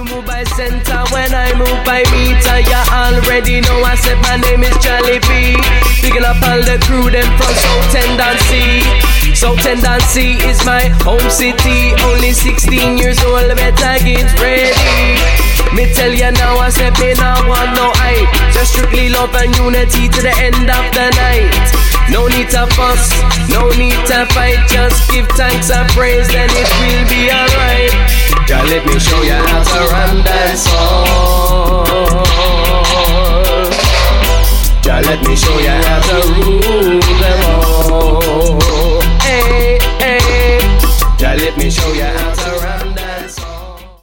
move by center, when I move by meter. You already know I said my name is Charlie P. Picking up all the crew, them from South Tendency. South Tendency is my home city. Only 16 years old, better get ready. Me tell you now, I said me now want no hype. Just strictly love and unity to the end of the night. No need to fuss, no need to fight. Just give thanks and praise, then it will be alright. Just let me show you how to run that song. Just let me show you how to rule them all. Hey, hey. Just let me show you how